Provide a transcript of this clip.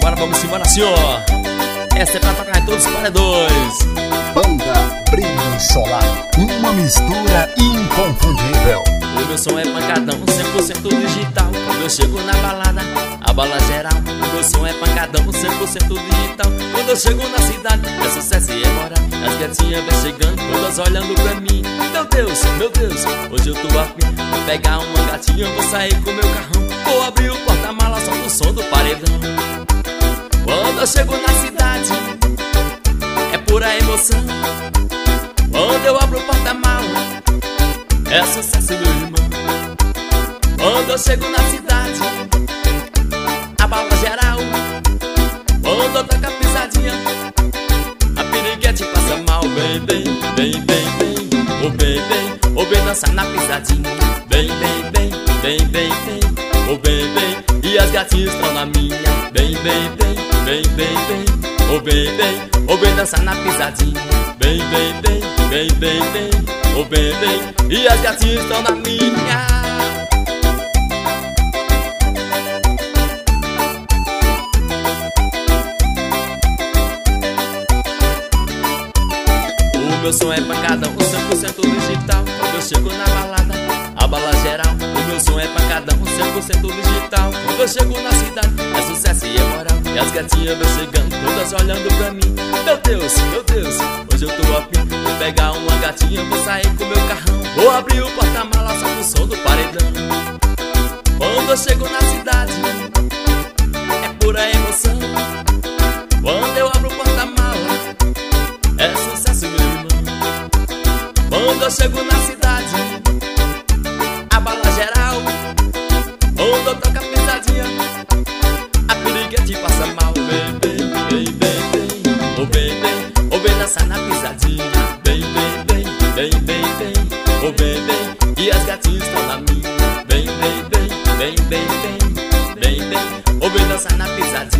Agora vamos embora, senhor. Essa é pra tocar em todos os paredões. Banda Brilho Solar, uma mistura inconfundível. O meu som é pancadão, 100% digital. Quando eu chego na balada, a bala geral. O meu som é pancadão, 100% digital. Quando eu chego na cidade, é sucesso e é moral. As gatinhas vêm chegando, todas olhando pra mim. Meu Deus, hoje eu tô afim. Vou pegar uma gatinha, vou sair com meu carrão. Vou abrir o porta-mala, só o som do paredão. Quando eu chego na cidade, é pura emoção. Quando eu abro o porta-mala, é sucesso, meu irmão. Quando eu chego na cidade, a bala geral. Quando eu toco a pisadinha, a piriguete passa mal. Vem, oh bem dançar na pisadinha. Vem, oh bem, e as gatinhas estão na minha. Vem, oh bem dançar na pisadinha. Vem, oh bem, e as gatinhas estão na minha. O meu som é pancadão, 100% digital. Quando eu chego na balada, a bala geral. O meu som é pancadão, 100% digital. Quando eu chego na cidade, é sucesso e é moral. E as gatinhas vão chegando, todas olhando pra mim. Meu Deus, hoje eu tô afim. Vou pegar uma gatinha, vou sair com meu carrão. Vou abrir o porta-mala, só com o som do paredão. Quando eu chego na cidade, é pura emoção. Quando eu abro o porta-mala, é sucesso, meu irmão. Quando eu chego na cidade, a bala geral. Quando eu toco a pisadinha, a piriguete passa mal. Oh bem dançar na pisadinha. Bem, oh bem, e as gatinhas estão na minha. Bem, oh bem dançar na pisadinha.